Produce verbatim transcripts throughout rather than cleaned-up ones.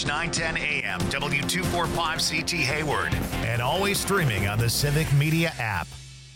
nine ten A M, W two forty-five C T Hayward, and always streaming on the Civic Media app.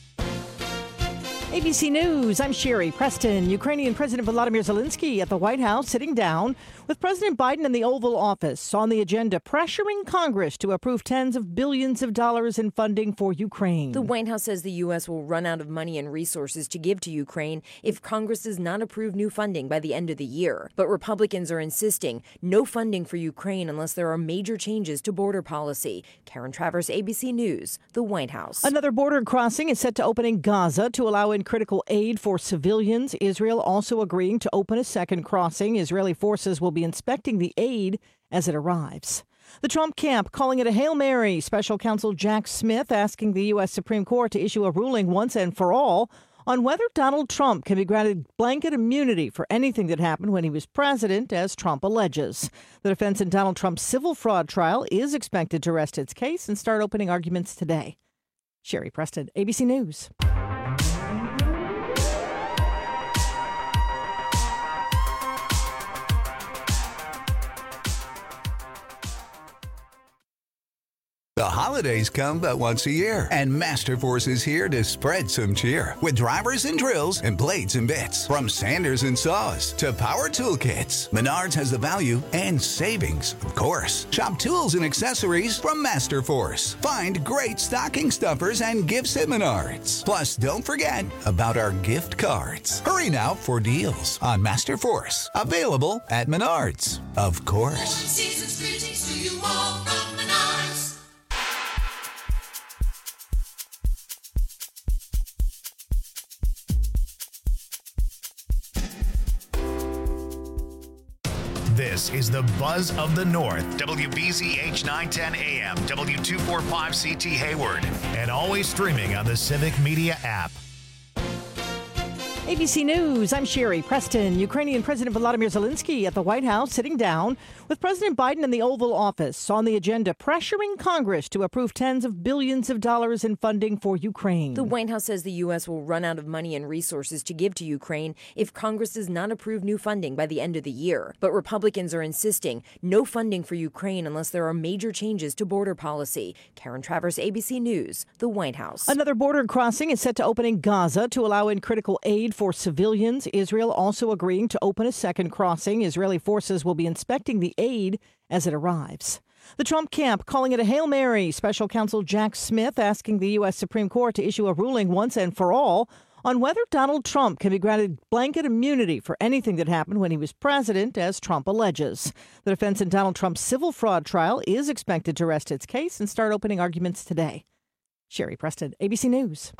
A B C News, I'm Sherry Preston. Ukrainian President Volodymyr Zelensky at the White House sitting down with President Biden in the Oval Office. On the agenda, pressuring Congress to approve tens of billions of dollars in funding for Ukraine. The White House says the U S will run out of money and resources to give to Ukraine if Congress does not approve new funding by the end of the year. But Republicans are insisting no funding for Ukraine unless there are major changes to border policy. Karen Travers, A B C News, the White House. Another border crossing is set to open in Gaza to allow in critical aid for civilians. Israel also agreeing to open a second crossing. Israeli forces will be inspecting the aid as it arrives. The Trump camp calling it a Hail Mary. Special counsel Jack Smith asking the U S Supreme Court to issue a ruling once and for all on whether Donald Trump can be granted blanket immunity for anything that happened when he was president, as Trump alleges. The defense in Donald Trump's civil fraud trial is expected to rest its case and start opening arguments today. Sherry Preston, A B C News. The holidays come but once a year, and Masterforce is here to spread some cheer with drivers and drills and blades and bits. From sanders and saws to power tool kits, Menards has the value and savings, of course. Shop tools and accessories from Masterforce. Find great stocking stuffers and gifts at Menards. Plus, don't forget about our gift cards. Hurry now for deals on Masterforce. Available at Menards, of course. Season's greetings to you all from Menards. This is the Buzz of the North, W B Z H nine ten A M, W two forty-five C T Hayward, and always streaming on the Civic Media app. A B C News, I'm Sherry Preston. Ukrainian President Volodymyr Zelensky at the White House sitting down with President Biden in the Oval Office. On the agenda, pressuring Congress to approve tens of billions of dollars in funding for Ukraine. The White House says the U S will run out of money and resources to give to Ukraine if Congress does not approve new funding by the end of the year. But Republicans are insisting no funding for Ukraine unless there are major changes to border policy. Karen Travers, A B C News, the White House. Another border crossing is set to open in Gaza to allow in critical aid for civilians. Israel also agreeing to open a second crossing. Israeli forces will be inspecting the aid as it arrives. The Trump camp calling it a Hail Mary. Special counsel Jack Smith asking the U S Supreme Court to issue a ruling once and for all on whether Donald Trump can be granted blanket immunity for anything that happened when he was president, as Trump alleges. The defense in Donald Trump's civil fraud trial is expected to rest its case and start opening arguments today. Sherry Preston, A B C News.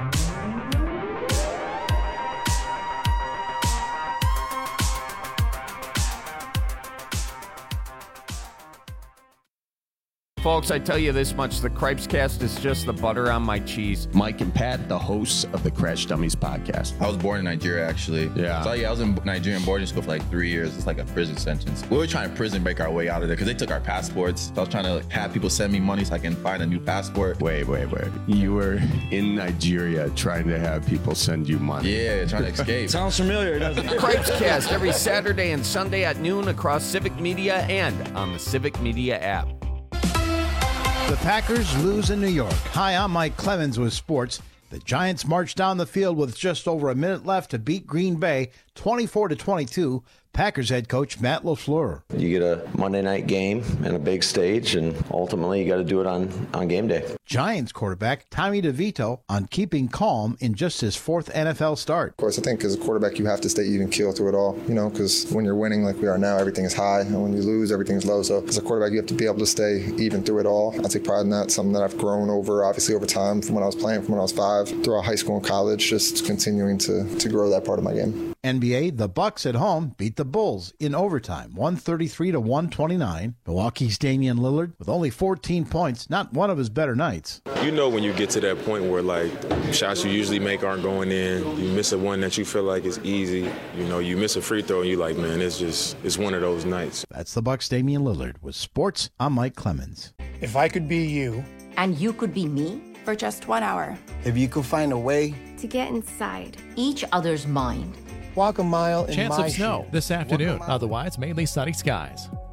Folks, I tell you this much, the Cripes Cast is just the butter on my cheese. Mike and Pat, the hosts of the Crash Dummies podcast. I was born in Nigeria, actually. Yeah. So, yeah, I was in Nigerian boarding school for like three years. It's like a prison sentence. We were trying to prison break our way out of there because they took our passports. So I was trying to like, have people send me money so I can find a new passport. Wait, wait, wait. You were in Nigeria trying to have people send you money. Yeah, trying to escape. Sounds familiar, doesn't it? Cripes Cast every Saturday and Sunday at noon across Civic Media and on the Civic Media app. The Packers lose in New York. Hi, I'm Mike Clemens with sports. The Giants marched down the field with just over a minute left to beat Green Bay twenty-four to twenty-two. Packers head coach Matt LaFleur. You get a Monday night game and a big stage, and ultimately you got to do it on, on game day. Giants quarterback Tommy DeVito on keeping calm in just his fourth N F L start. Of course, I think as a quarterback you have to stay even keel through it all, you know, because when you're winning like we are now, everything is high, and when you lose, everything's low. So as a quarterback, you have to be able to stay even through it all. I take pride in that, something that I've grown over, obviously, over time from when I was playing, from when I was five, throughout high school and college, just continuing to, to grow that part of my game. N B A, the Bucks at home beat the Bulls in overtime, one thirty-three to one twenty-nine. Milwaukee's Damian Lillard with only fourteen points, not one of his better nights. You know when you get to that point where, like, shots you usually make aren't going in, you miss a one that you feel like is easy, you know, you miss a free throw and you're like, man, it's just, it's one of those nights. That's the Bucks' Damian Lillard. With sports, I'm Mike Clemens. If I could be you. And you could be me. For just one hour. If you could find a way. To get inside. Each other's mind. Walk a mile in Chance my of snow shoes. this afternoon. Otherwise, mainly sunny skies.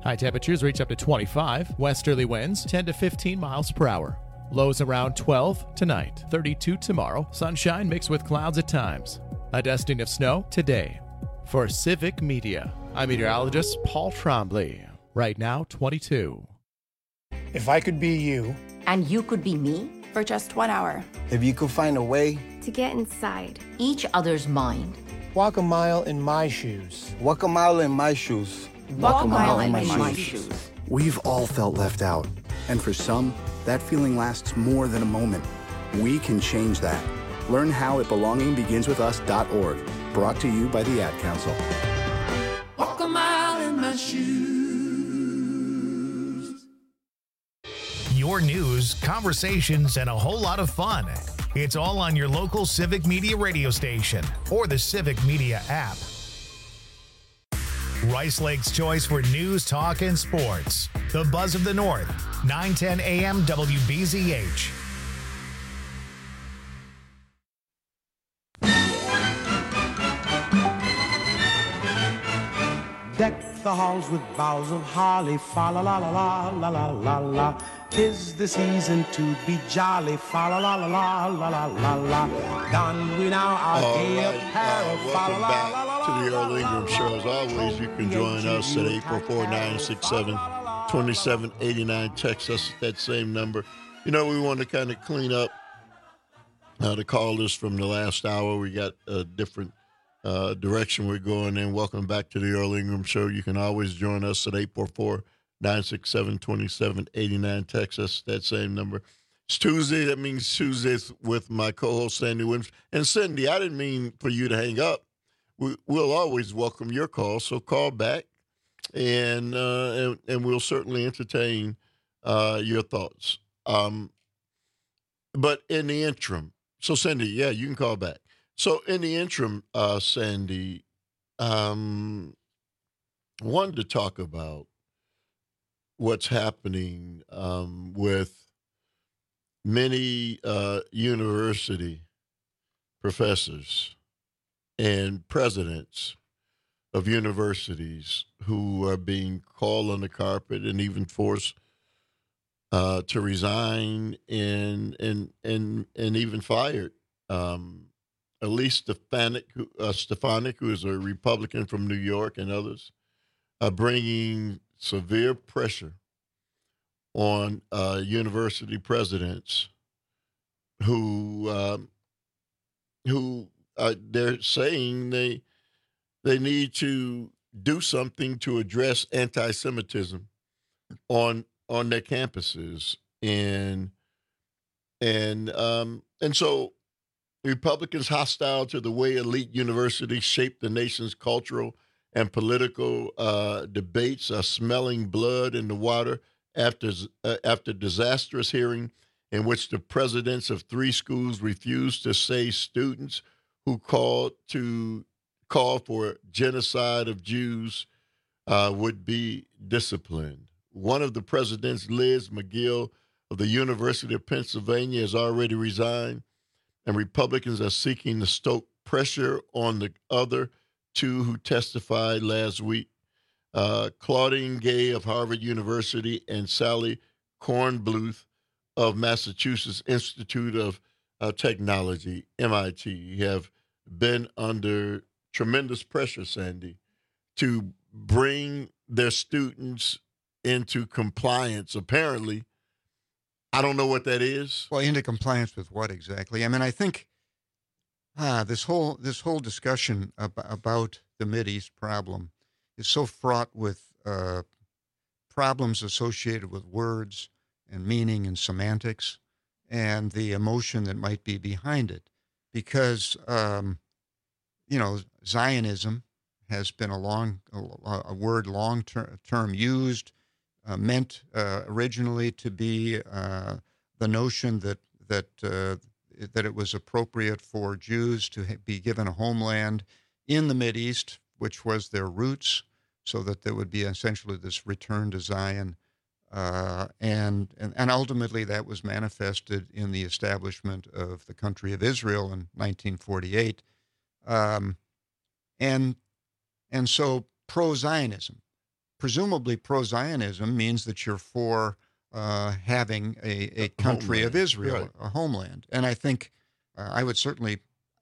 High temperatures reach up to twenty-five. Westerly winds ten to fifteen miles per hour. Lows around twelve tonight, thirty-two tomorrow. Sunshine mixed with clouds at times. A dusting of snow today. For Civic Media, I'm meteorologist Paul Trombley. Right now, twenty-two. If I could be you. And you could be me? For just one hour. If you could find a way. To get inside each other's mind. Walk a mile in my shoes. Walk a mile in my shoes. Walk, Walk a mile, mile in, in my, my shoes. shoes. We've all felt left out. And for some, that feeling lasts more than a moment. We can change that. Learn how at belonging begins with us dot org. Brought to you by the Ad Council. Walk a mile in my shoes. Your news, conversations, and a whole lot of fun. It's all on your local Civic Media radio station or the Civic Media app. Rice Lake's choice for news, talk, and sports. The Buzz of the North, nine ten A M W B Z H. Deck the halls with boughs of holly, fa la la la la la la la la. 'Tis the season to be jolly, fa la la la la la la la la. Don we now our gay apparel, fa la la la la. To the Earl Ingram Show. As always, you can join us at eight four four, nine six seven, two seven eight nine. Text us at that same number. You know, we want to kind of clean up uh, the call list from the last hour. We got a different uh, direction we're going in. Welcome back to the Earl Ingram Show. You can always join us at eight four four, nine six seven, two seven eight nine. Text us that same number. It's Tuesday. That means Tuesdays with my co-host, Sandy Williams. And Cindy, I didn't mean for you to hang up. We, we'll always welcome your call, so call back, and uh, and, and we'll certainly entertain uh, your thoughts. Um, but in the interim, so Sandy, yeah, you can call back. So in the interim, uh, Sandy, um, wanted to talk about what's happening um, with many uh, university professors and presidents of universities who are being called on the carpet and even forced uh, to resign and and and and even fired. Um, Elise Stefanik, who, uh, Stefanik, who is a Republican from New York, and others are bringing severe pressure on uh, university presidents who um, who. Uh, they're saying they they need to do something to address anti-Semitism on on their campuses, and and um, and so Republicans hostile to the way elite universities shape the nation's cultural and political uh, debates are smelling blood in the water after uh, after disastrous hearing in which the presidents of three schools refused to say students who called to call for genocide of Jews uh, would be disciplined. One of the presidents, Liz McGill of the University of Pennsylvania, has already resigned, and Republicans are seeking to stoke pressure on the other two who testified last week, uh, Claudine Gay of Harvard University and Sally Kornbluth of Massachusetts Institute of uh, Technology, M I T, have been under tremendous pressure, Sandy, to bring their students into compliance. Apparently, I don't know what that is. Well, into compliance with what exactly? I mean, I think ah, this whole this whole discussion ab- about the Mideast problem is so fraught with uh, problems associated with words and meaning and semantics and the emotion that might be behind it. Because, um, you know, Zionism has been a long, a, a word long ter- term used, uh, meant uh, originally to be uh, the notion that that uh, that it was appropriate for Jews to ha- be given a homeland in the Mideast, which was their roots, so that there would be essentially this return to Zion. Uh, and, and and ultimately that was manifested in the establishment of the country of Israel in nineteen forty-eight. Um, and and so pro-Zionism presumably pro-Zionism means that you're for uh, having a, a country homeland, of Israel, right. a homeland. And I think uh, I would certainly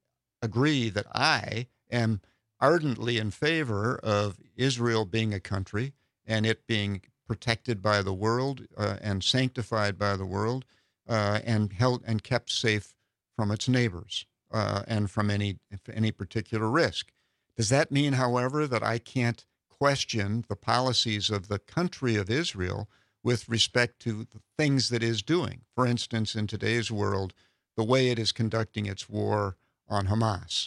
agree that I am ardently in favor of Israel being a country and it being protected by the world uh, and sanctified by the world uh, and held and kept safe from its neighbors uh, and from any any particular risk. Does that mean, however, that I can't question the policies of the country of Israel with respect to the things that it is doing? For instance, in today's world, the way it is conducting its war on Hamas.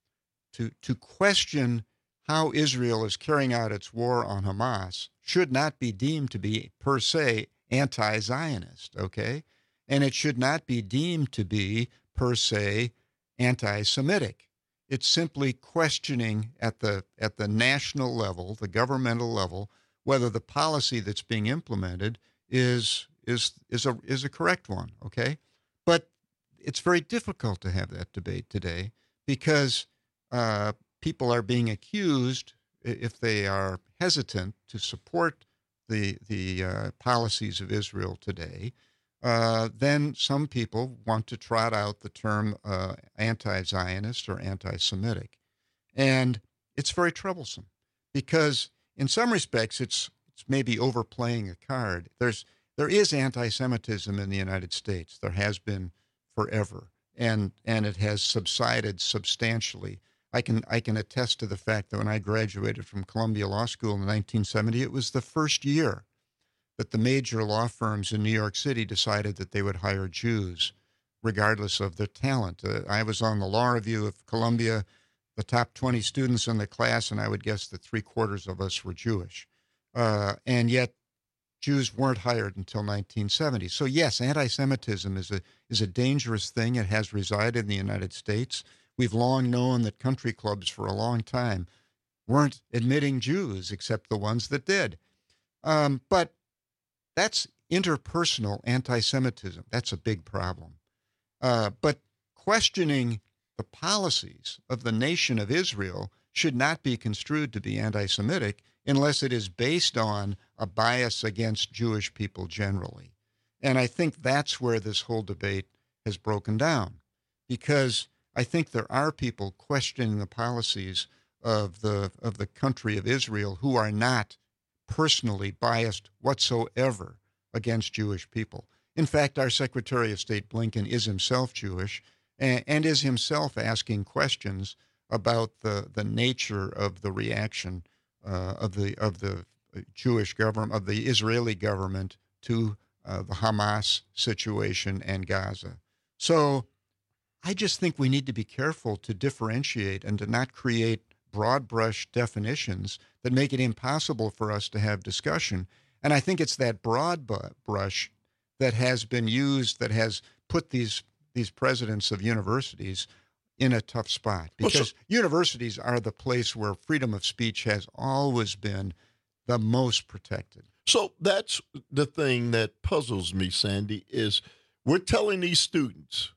To, to question how Israel is carrying out its war on Hamas should not be deemed to be per se anti-Zionist, okay? And it should not be deemed to be per se anti-Semitic. It's simply questioning at the at the national level, the governmental level, whether the policy that's being implemented is is is a is a correct one, okay? But it's very difficult to have that debate today because uh, people are being accused, if they are hesitant to support the the uh, policies of Israel today, uh, then some people want to trot out the term uh, anti-Zionist or anti-Semitic. And it's very troublesome because in some respects it's it's maybe overplaying a card. There's there is anti-Semitism in the United States. There has been forever, and and it has subsided substantially. I can I can attest to the fact that when I graduated from Columbia Law School in nineteen seventy, it was the first year that the major law firms in New York City decided that they would hire Jews, regardless of their talent. Uh, I was on the law review of Columbia, the top twenty students in the class, and I would guess that three quarters of us were Jewish. Uh, and yet Jews weren't hired until nineteen seventy. So yes, anti-Semitism is a is a dangerous thing. It has resided in the United States. We've long known that country clubs for a long time weren't admitting Jews except the ones that did. Um, but that's interpersonal anti-Semitism. That's a big problem. Uh, but questioning the policies of the nation of Israel should not be construed to be anti-Semitic unless it is based on a bias against Jewish people generally. And I think that's where this whole debate has broken down, because I think there are people questioning the policies of the of the country of Israel who are not personally biased whatsoever against Jewish people. In fact, our Secretary of State Blinken is himself Jewish and, and is himself asking questions about the, the nature of the reaction uh, of the of the Jewish government, of the Israeli government to uh, the Hamas situation and Gaza. So I just think we need to be careful to differentiate and to not create broad brush definitions that make it impossible for us to have discussion. And I think it's that broad brush that has been used, that has put these these presidents of universities in a tough spot, because well, so, universities are the place where freedom of speech has always been the most protected. So that's the thing that puzzles me, Sandy, is we're telling these students,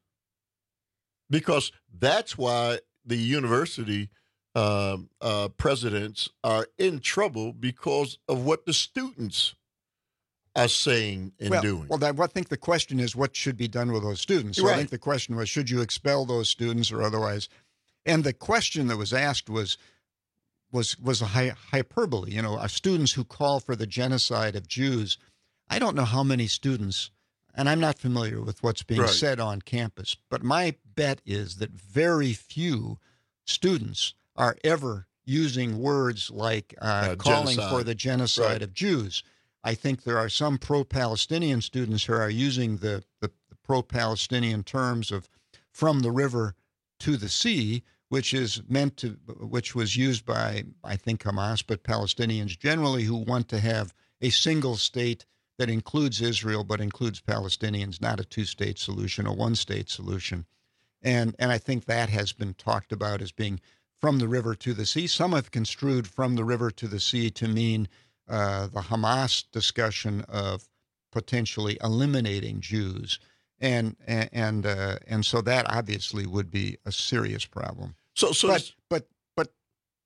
because that's why the university uh, uh, presidents are in trouble, because of what the students are saying and well, doing. Well, I think the question is what should be done with those students. So right. I think the question was, should you expel those students or otherwise? And the question that was asked was was was a hy- hyperbole. You know, students who call for the genocide of Jews. I don't know how many students, and I'm not familiar with what's being right. said on campus, but my bet is that very few students are ever using words like uh, uh, calling genocide. for the genocide right. of Jews. I think there are some pro-Palestinian students who are using the, the, the pro-Palestinian terms of from the river to the sea, which is meant to, which was used by, I think, Hamas, but Palestinians generally who want to have a single state that includes Israel but includes Palestinians, not a two-state solution, a one-state solution. And, and I think that has been talked about as being from the river to the sea. Some have construed from the river to the sea to mean Uh, the Hamas discussion of potentially eliminating Jews, and and and, uh, and so that obviously would be a serious problem. So, so but but but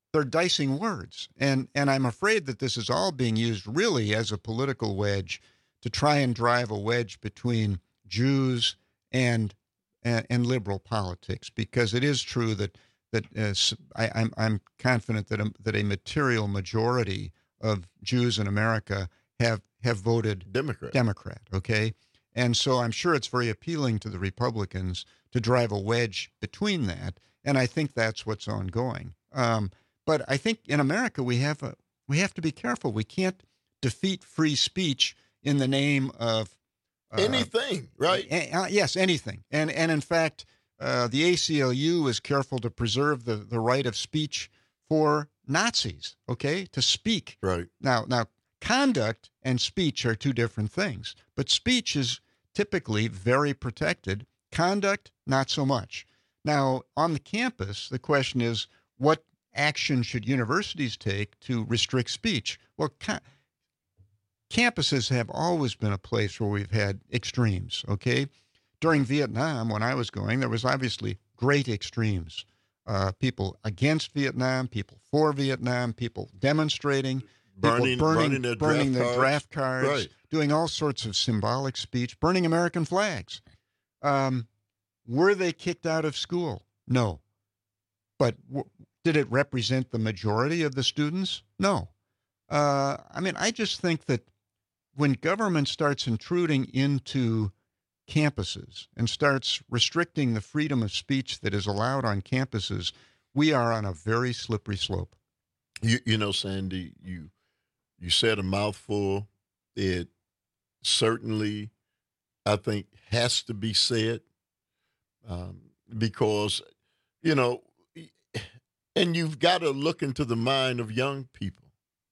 they're dicing words. And, and I'm afraid that this is all being used really as a political wedge to try and drive a wedge between Jews and and, and liberal politics, because it is true that that uh, I, I'm I'm confident that a, that a material majority of Jews in America have have voted Democrat. Democrat, okay, and so I'm sure it's very appealing to the Republicans to drive a wedge between that, and I think that's what's ongoing. Um, but I think in America we have a, we have to be careful. We can't defeat free speech in the name of Uh, anything, right? Uh, yes, anything. And and in fact, uh, the A C L U is careful to preserve the, the right of speech for Nazis, okay, to speak. Right. Now, now, conduct and speech are two different things, but speech is typically very protected. Conduct, not so much. Now, on the campus, the question is, what action should universities take to restrict speech? Well, con- campuses have always been a place where we've had extremes, okay? During Vietnam, when I was going, there was obviously great extremes. Uh, people against Vietnam, people for Vietnam, people demonstrating, burning, people burning, burning their burning draft their cards. draft cards, Right. doing all sorts of symbolic speech, burning American flags. Um, were they kicked out of school? No. But w- did it represent the majority of the students? No. Uh, I mean, I just think that when government starts intruding into campuses and starts restricting the freedom of speech that is allowed on campuses, we are on a very slippery slope. You, you know, Sandy, you you said a mouthful. It certainly, I think, has to be said um, because, you know, and you've got to look into the mind of young people.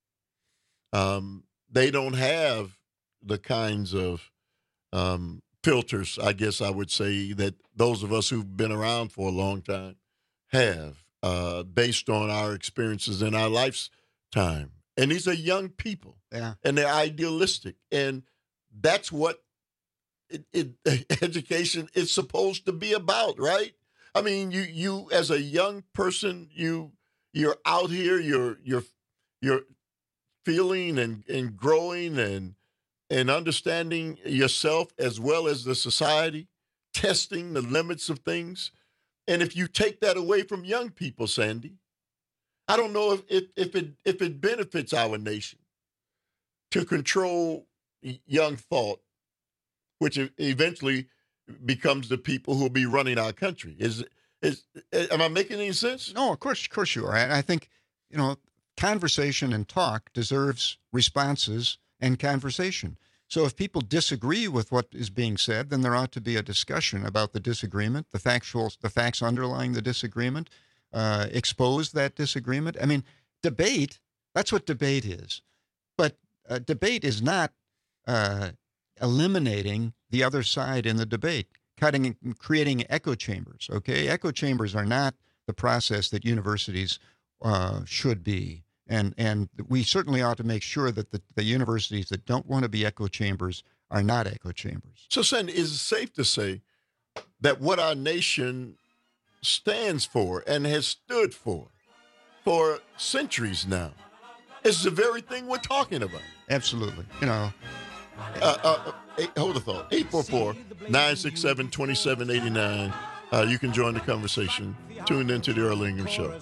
Um, they don't have the kinds of um, filters, I guess I would say, that those of us who've been around for a long time have, uh, based on our experiences in our lifetime. And these are young people, yeah, and they're idealistic, and that's what it, it, education is supposed to be about, right? I mean, you you as a young person, you you're out here, you're you're you're feeling and, and growing and and understanding yourself as well as the society, testing the limits of things. And if you take that away from young people, Sandy, I don't know if if, if it if it benefits our nation to control young thought, which eventually becomes the people who will be running our country. Is is am I making any sense? No, of course, of course you are. And I think, you know, conversation and talk deserves responses and conversation. So if people disagree with what is being said, then there ought to be a discussion about the disagreement, the factual, the facts underlying the disagreement, uh, expose that disagreement. I mean, debate, that's what debate is. But uh, debate is not uh, eliminating the other side in the debate, cutting, creating echo chambers, okay? Echo chambers are not the process that universities uh, should be. And and we certainly ought to make sure that the, the universities that don't want to be echo chambers are not echo chambers. So, Sandy, is it safe to say that what our nation stands for and has stood for for centuries now is the very thing we're talking about? Absolutely. You know. Uh, uh, eight, hold the thought. eight four four, nine six seven, two seven eight nine. Uh, you can join the conversation. Tune into the Earl Ingham Show.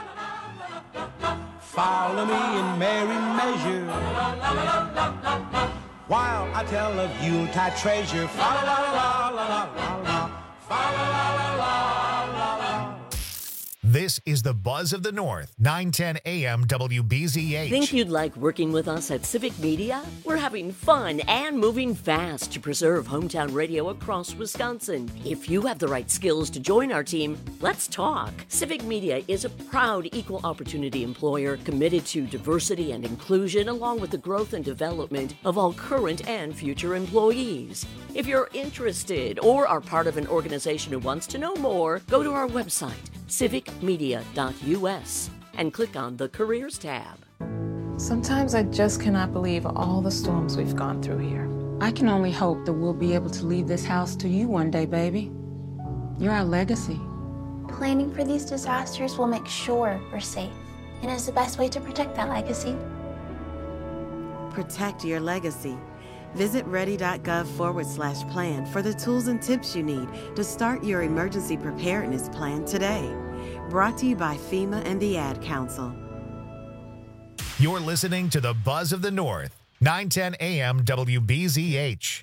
Follow me in merry measure while I tell of Yuletide treasure. Fa la la la la la la la. Fa la la la la la la. This is the Buzz of the North, nine ten A M W B Z H. Think you'd like working with us at Civic Media? We're having fun and moving fast to preserve hometown radio across Wisconsin. If you have the right skills to join our team, let's talk. Civic Media is a proud equal opportunity employer committed to diversity and inclusion along with the growth and development of all current and future employees. If you're interested or are part of an organization who wants to know more, go to our website, civic media dot U S, and click on the Careers tab. Sometimes I just cannot believe all the storms we've gone through here. I can only hope that we'll be able to leave this house to you one day, baby. You're our legacy. Planning for these disasters will make sure we're safe. and is the best way to protect that legacy. Protect your legacy. Visit ready.gov forward slash plan for the tools and tips you need to start your emergency preparedness plan today. Brought to you by FEMA and the Ad Council. You're listening to the Buzz of the North, nine ten A M W B Z H.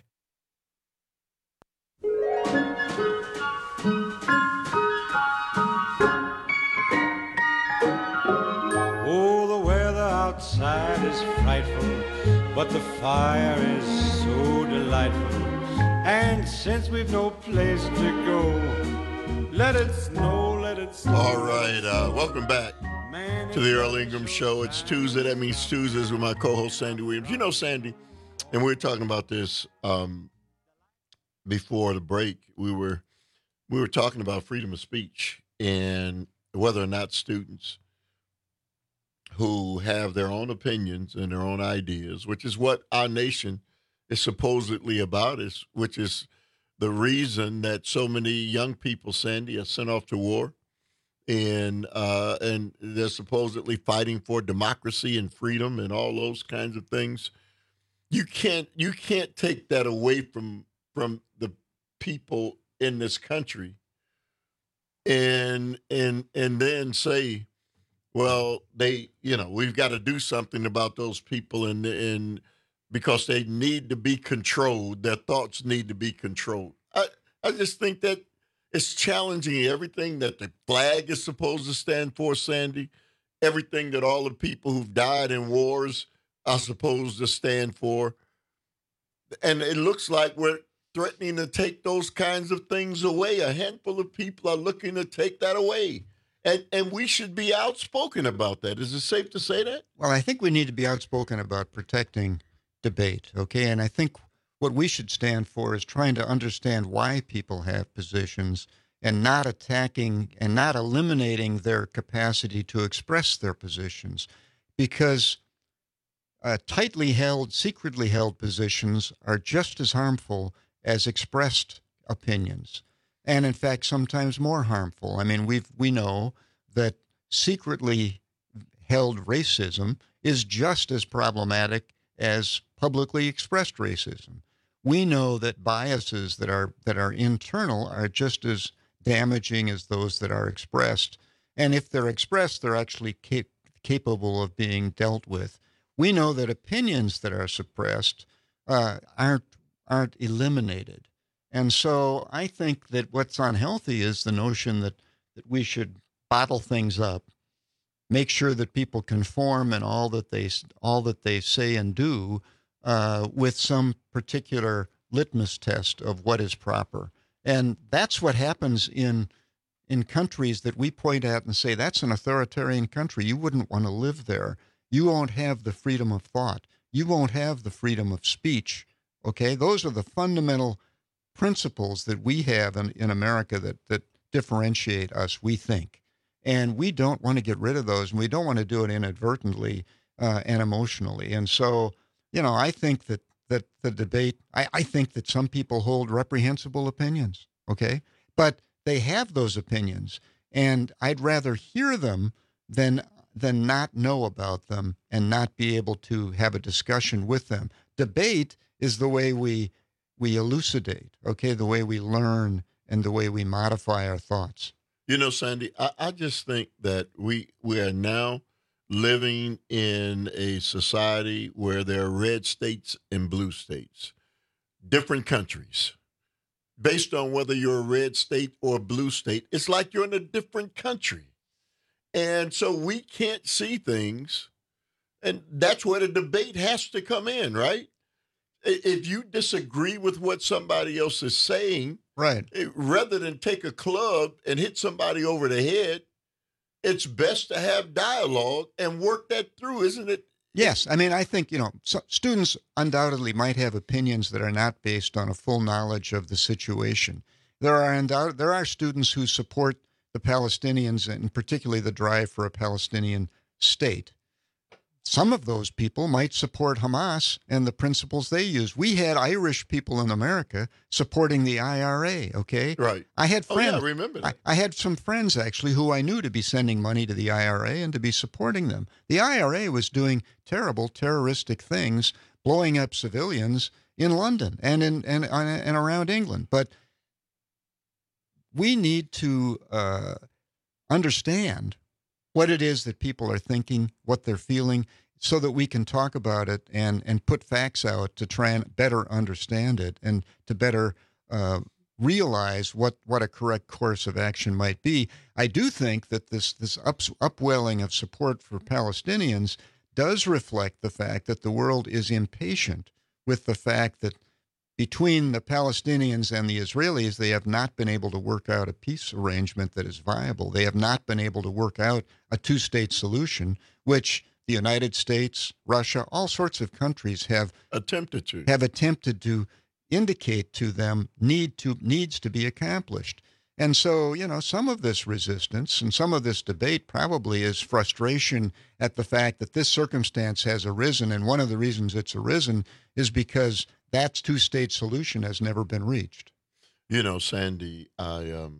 Oh, the weather outside is frightful, but the fire is so delightful. And since we've no place to go, let it snow, let it snow. All right, uh, welcome back to the Earl Ingram Show. It's Tuesday. That means Tuesdays with my co-host Sandy Williams. You know Sandy, and we were talking about this um, before the break. We were we were talking about freedom of speech and whether or not students who have their own opinions and their own ideas, which is what our nation is supposedly about, is which is the reason that so many young people, Sandy, are sent off to war. And uh, and they're supposedly fighting for democracy and freedom and all those kinds of things. You can't you can't take that away from from the people in this country, and and and then say, well, they you know we've got to do something about those people, and and because they need to be controlled, their thoughts need to be controlled. I I just think that. It's challenging everything that the flag is supposed to stand for, Sandy, everything that all the people who've died in wars are supposed to stand for. And it looks like we're threatening to take those kinds of things away. A handful of people are looking to take that away. And, and we should be outspoken about that. Is it safe to say that? Well, I think we need to be outspoken about protecting debate, okay? And I think what we should stand for is trying to understand why people have positions and not attacking and not eliminating their capacity to express their positions, because uh, tightly held, secretly held positions are just as harmful as expressed opinions, and in fact, sometimes more harmful. I mean, we we know that secretly held racism is just as problematic as publicly expressed racism. We know that biases that are that are internal are just as damaging as those that are expressed. And if they're expressed, they're actually cap- capable of being dealt with. We know that opinions that are suppressed uh, aren't aren't eliminated. And so I think that what's unhealthy is the notion that, that we should bottle things up, make sure that people conform in all that they all that they say and do, Uh, with some particular litmus test of what is proper. And that's what happens in in countries that we point at and say, that's an authoritarian country. You wouldn't want to live there. You won't have the freedom of thought. You won't have the freedom of speech. Okay? Those are the fundamental principles that we have in, in America that, that differentiate us, we think. And we don't want to get rid of those, and we don't want to do it inadvertently uh, and emotionally. And so, you know, I think that, that the debate, I, I think that some people hold reprehensible opinions, okay? But they have those opinions, and I'd rather hear them than than not know about them and not be able to have a discussion with them. Debate is the way we we elucidate, okay, the way we learn and the way we modify our thoughts. You know, Sandy, I, I just think that we we are now living in a society where there are red states and blue states, different countries. Based on whether you're a red state or a blue state, it's like you're in a different country. And so we can't see things, and that's where the debate has to come in, right? If you disagree with what somebody else is saying, right, rather than take a club and hit somebody over the head, it's best to have dialogue and work that through, isn't it? Yes. I mean, I think, you know, so students undoubtedly might have opinions that are not based on a full knowledge of the situation. There are undoubt- there are students who support the Palestinians and particularly the drive for a Palestinian state. some of those people might support Hamas and the principles they use. We had Irish people in America supporting the I R A, okay? Right. I had friends. Oh, yeah, I remember that. I, I had some friends, actually, who I knew to be sending money to the I R A and to be supporting them. The I R A was doing terrible, terroristic things, blowing up civilians in London and in and, and around England. But we need to uh, understand what it is that people are thinking, what they're feeling, so that we can talk about it and, and put facts out to try and better understand it and to better uh, realize what, what a correct course of action might be. I do think that this, this up, upwelling of support for Palestinians does reflect the fact that the world is impatient with the fact that between the Palestinians and the Israelis, they have not been able to work out a peace arrangement that is viable. They have not been able to work out a two-state solution, which the United States, Russia, all sorts of countries have attempted to have attempted to indicate to them need to needs to be accomplished. And so, you know, some of this resistance and some of this debate probably is frustration at the fact that this circumstance has arisen, and one of the reasons it's arisen is because that two-state solution has never been reached. You know, Sandy, I um,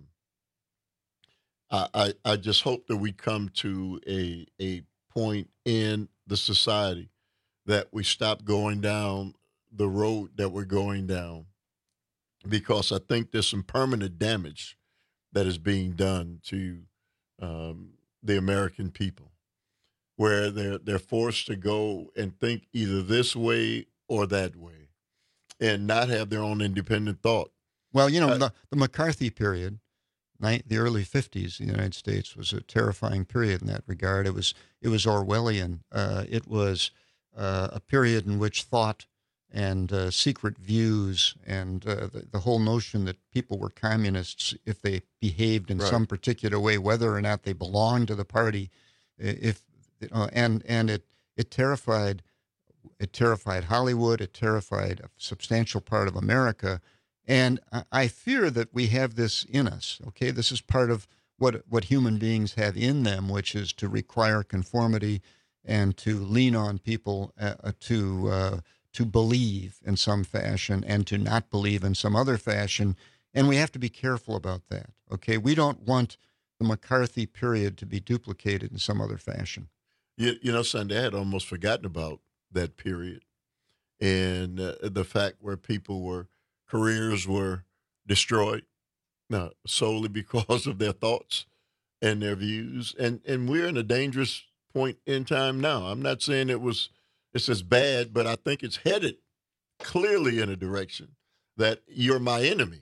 I, I I just hope that we come to a a point in the society that we stop going down the road that we're going down, because I think there's some permanent damage that is being done to um, the American people, where they're they're forced to go and think either this way or that way, and not have their own independent thought. Well, you know, uh, the, the McCarthy period, ni- the early fifties in the United States, was a terrifying period in that regard. It was it was Orwellian. Uh, it was uh, a period in which thought and uh, secret views and uh, the, the whole notion that people were communists if they behaved in Right. some particular way, whether or not they belonged to the party, if uh, and and it it terrified it terrified Hollywood, it terrified a substantial part of America, and I, I fear that we have this in us. Okay, this is part of what what human beings have in them, which is to require conformity and to lean on people uh, to. Uh, to believe in some fashion and to not believe in some other fashion. And we have to be careful about that, okay? We don't want the McCarthy period to be duplicated in some other fashion. You, you know, Sunday, I had almost forgotten about that period and uh, the fact where people were, careers were destroyed uh, solely because of their thoughts and their views. And, and we're in a dangerous point in time now. I'm not saying it was it's as bad, but I think it's headed clearly in a direction that you're my enemy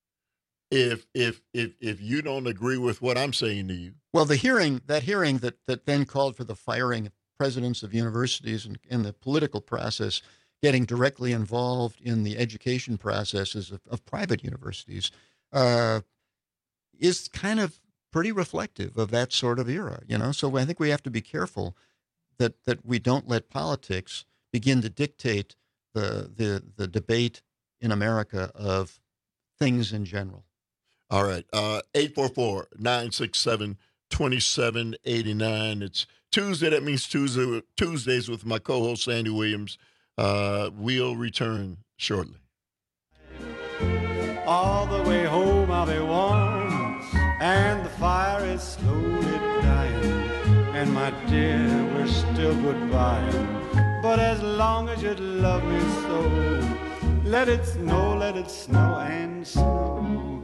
if if if if you don't agree with what I'm saying to you. Well, the hearing, that hearing that, that then called for the firing of presidents of universities and in the political process, getting directly involved in the education processes of, of private universities, uh, is kind of pretty reflective of that sort of era, you know? So I think we have to be careful that that we don't let politics begin to dictate the the the debate in America of things in general. All right. Uh, eight four four, nine six seven, two seven eight nine. It's Tuesday. That means Tuesday, Tuesdays with my co-host, Sandy Williams. Uh, we'll return shortly. All the way home I'll be warm, and the fire is slowly dying. And my dear, we're still goodbye. But as long as you love me so, let it snow, let it snow and snow.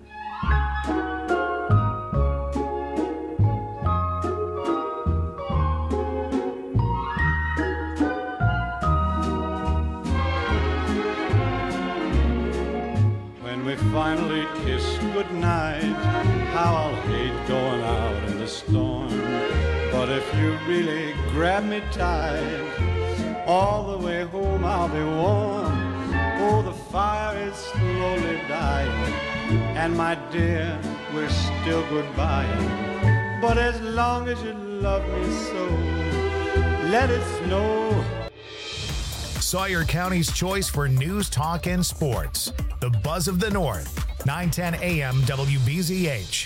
When we finally kiss goodnight, how I'll hate going out in the storm. But if you really grab me tight, all the way home I'll be warm. Oh, the fire is slowly dying, and my dear, we're still goodbye. But as long as you love me so, let it snow. Sawyer County's choice for news, talk, and sports. The Buzz of the North, nine ten A M W B Z H.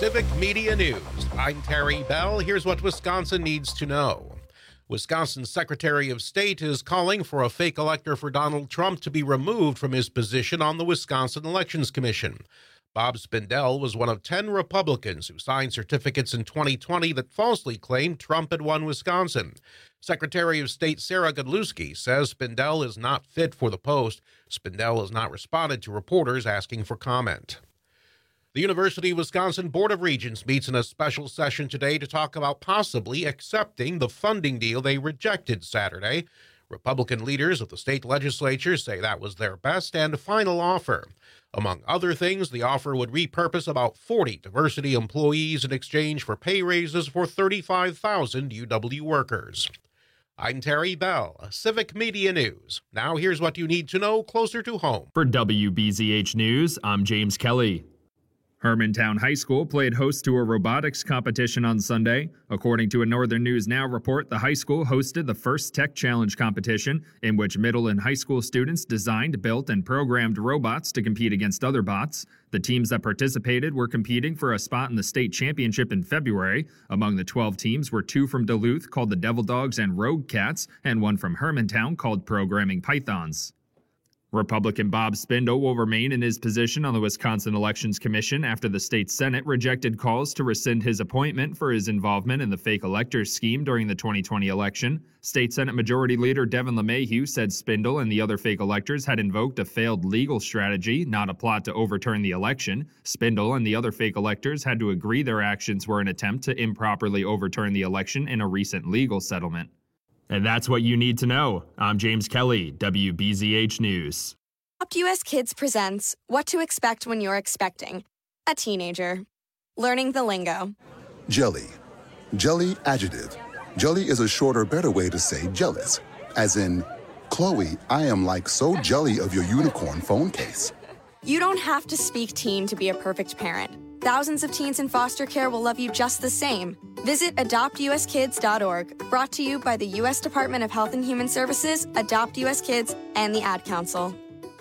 Civic Media News. I'm Terry Bell. Here's what Wisconsin needs to know. Wisconsin's Secretary of State is calling for a fake elector for Donald Trump to be removed from his position on the Wisconsin Elections Commission. Bob Spindell was one of ten Republicans who signed certificates in twenty twenty that falsely claimed Trump had won Wisconsin. Secretary of State Sarah Godlewski says Spindell is not fit for the post. Spindell has not responded to reporters asking for comment. The University of Wisconsin Board of Regents meets in a special session today to talk about possibly accepting the funding deal they rejected Saturday. Republican leaders of the state legislature say that was their best and final offer. Among other things, the offer would repurpose about forty diversity employees in exchange for pay raises for thirty-five thousand U W workers. I'm Terry Bell, Civic Media News. Now here's what you need to know closer to home. For W B Z H News, I'm James Kelly. Hermantown High School played host to a robotics competition on Sunday. According to a Northern News Now report, the high school hosted the first Tech Challenge competition, in which middle and high school students designed, built, and programmed robots to compete against other bots. The teams that participated were competing for a spot in the state championship in February. Among the twelve teams were two from Duluth called the Devil Dogs and Rogue Cats, and one from Hermantown called Programming Pythons. Republican Bob Spindell will remain in his position on the Wisconsin Elections Commission after the state Senate rejected calls to rescind his appointment for his involvement in the fake electors scheme during the twenty twenty election. State Senate Majority Leader Devin LeMahieu said Spindell and the other fake electors had invoked a failed legal strategy, not a plot to overturn the election. Spindell and the other fake electors had to agree their actions were an attempt to improperly overturn the election in a recent legal settlement. And that's what you need to know. I'm James Kelly, W B Z H News. Adopt U S Kids presents What to Expect When You're Expecting a Teenager. Learning the lingo. Jelly. Jelly adjective. Jelly is a shorter, better way to say jealous. As in, Chloe, I am like so jelly of your unicorn phone case. You don't have to speak teen to be a perfect parent. Thousands of teens in foster care will love you just the same. Visit adopt u s kids dot org, brought to you by the U S Department of Health and Human Services, Adopt U S Kids, and the Ad Council.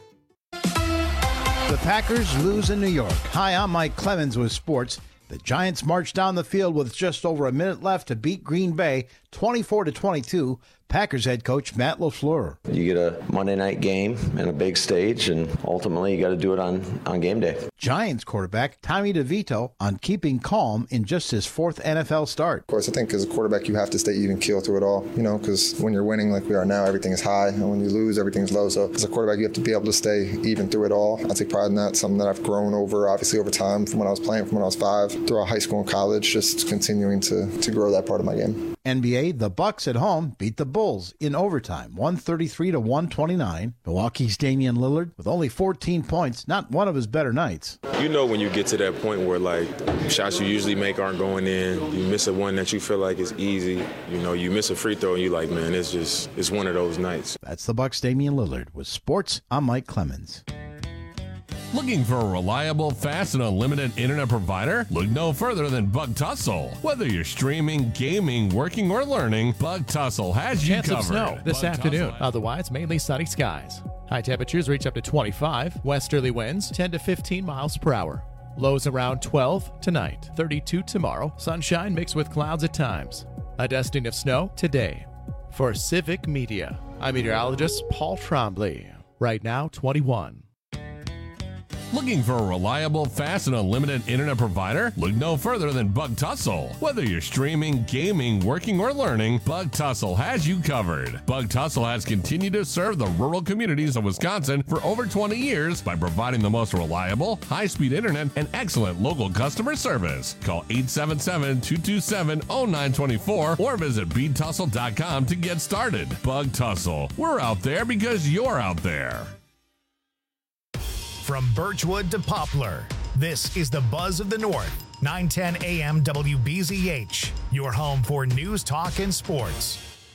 The Packers lose in New York. Hi, I'm Mike Clemens with sports. The Giants march down the field with just over a minute left to beat Green Bay twenty-four to twenty-two. Packers head coach Matt LaFleur. You get a Monday night game and a big stage, and ultimately you got to do it on, on game day. Giants quarterback Tommy DeVito on keeping calm in just his fourth N F L start. Of course, I think as a quarterback you have to stay even keel through it all, you know, because when you're winning like we are now, everything is high, and when you lose, everything's low. So as a quarterback, you have to be able to stay even through it all. I take pride in that, something that I've grown over, obviously, over time from when I was playing, from when I was five, throughout high school and college, just continuing to, to grow that part of my game. N B A, the Bucks at home beat the Bulls in overtime, one thirty-three to one twenty-nine. Milwaukee's Damian Lillard with only fourteen points, not one of his better nights. You know when you get to that point where, like, shots you usually make aren't going in, you miss a one that you feel like is easy, you know, you miss a free throw and you're like, man, it's just, it's one of those nights. That's the Bucks' Damian Lillard. With sports, I'm Mike Clemens. Looking for a reliable, fast, and unlimited internet provider? Look no further than Bug Tussle. Whether you're streaming, gaming, working, or learning, Bug Tussle has you Chance covered. of snow this Bug afternoon. Tussle. Otherwise, mainly sunny skies. High temperatures reach up to twenty-five. Westerly winds ten to fifteen miles per hour. Lows around twelve tonight. thirty-two tomorrow. Sunshine mixed with clouds at times. A dusting of snow today. For Civic Media, I'm meteorologist Paul Trombley. Right now, twenty-one. Looking for a reliable, fast, and unlimited internet provider? Look no further than Bug Tussle. Whether you're streaming, gaming, working, or learning, Bug Tussle has you covered. Bug Tussle has continued to serve the rural communities of Wisconsin for over twenty years by providing the most reliable, high-speed internet and excellent local customer service. Call eight seven seven, two two seven, zero nine two four or visit bead tussle dot com to get started. Bug Tussle. We're out there because you're out there. From Birchwood to Poplar, this is the Buzz of the North, nine ten A M W B Z H, your home for news, talk, and sports.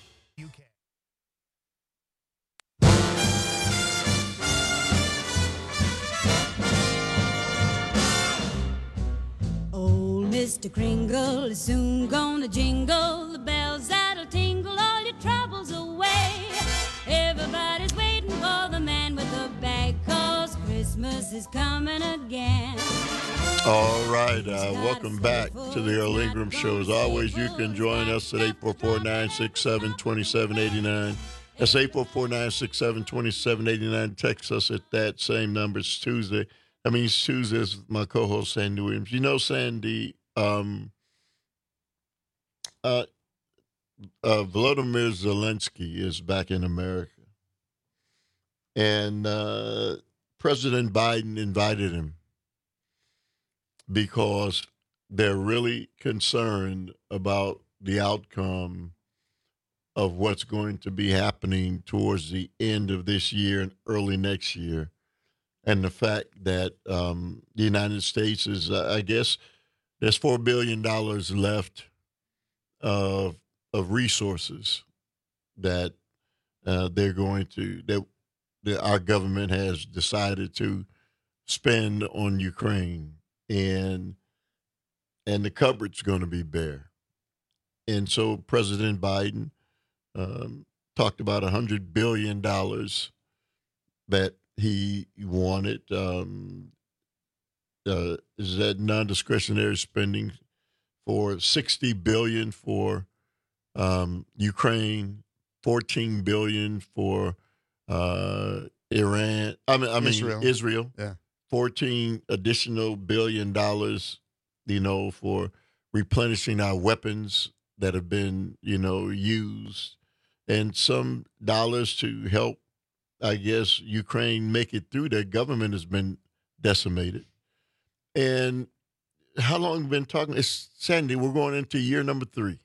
Old Mister Kringle is soon gonna jingle the bells that'll tingle all your troubles away. Everybody's waiting for the man with the bag, 'cause Christmas is coming again. All right, uh, welcome back to the Earl Ingram Show. As always, you can join us at eight four four, nine six seven, two seven eight nine. That's eight four four, nine six seven, two seven eight nine. Text us at that same number. It's Tuesday. I mean, it's Tuesday with my co-host, Sandy Williams. You know, Sandy, um, uh, uh, Volodymyr Zelensky is back in America. And uh, President Biden invited him because they're really concerned about the outcome of what's going to be happening towards the end of this year and early next year. And the fact that um, the United States is, uh, I guess, there's four billion dollars left of, of resources that uh, they're going to, that, that our government has decided to spend on Ukraine. And and the cupboard's going to be bare. And so President Biden um, talked about one hundred billion dollars that he wanted. Um, uh, is that non-discretionary spending for sixty billion dollars for um, Ukraine, fourteen billion dollars for uh, Iran. I mean, I mean Israel. Israel. Yeah. fourteen additional billion dollars, you know, for replenishing our weapons that have been, you know, used, and some dollars to help, I guess, Ukraine make it through. Their government has been decimated. And how long have we been talking? It's Sandy, we're going into year number three.